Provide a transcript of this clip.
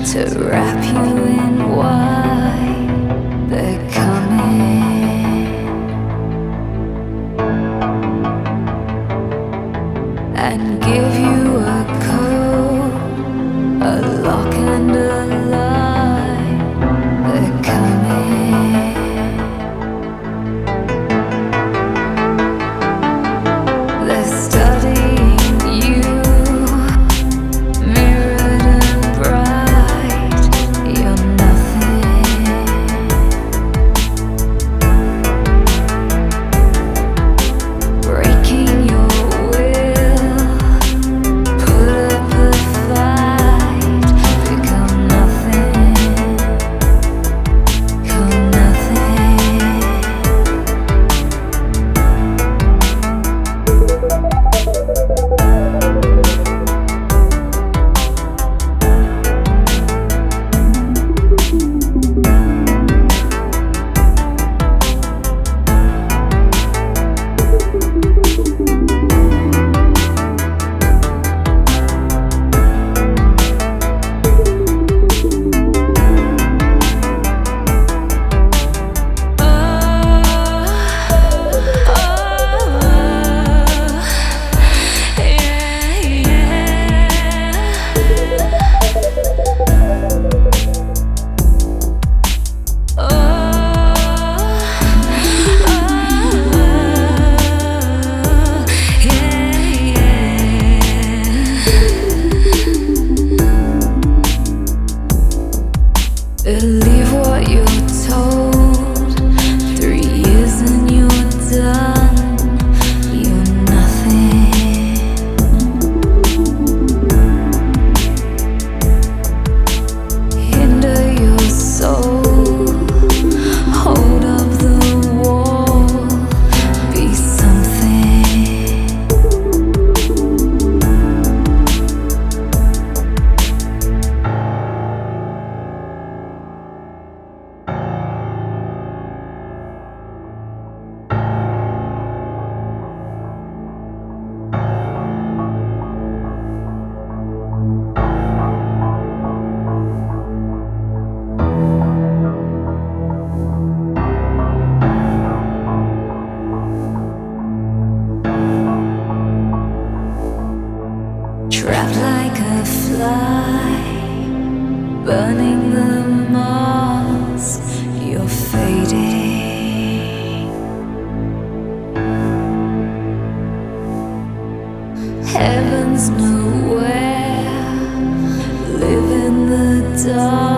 to wrap you in why they're coming, and give you a code, a lock and a line. They're coming. They're studying you, mirrored and bright. You're nothing. Breaking your will, put up a fight. Become nothing, come nothing. Believe what you're told. 3 years and you're done. You're nothing. Hinder your soul. Hold up the wall. Be something. Trapped like a fly, burning the moss. You're fading. Heaven's nowhere. Live in the dark.